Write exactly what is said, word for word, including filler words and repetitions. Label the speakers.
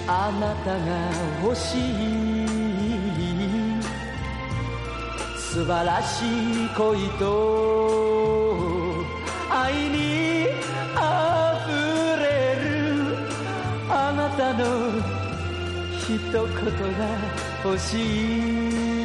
Speaker 1: あなたが欲しい素晴らしい恋と愛にあふれるあなたの一言が欲しい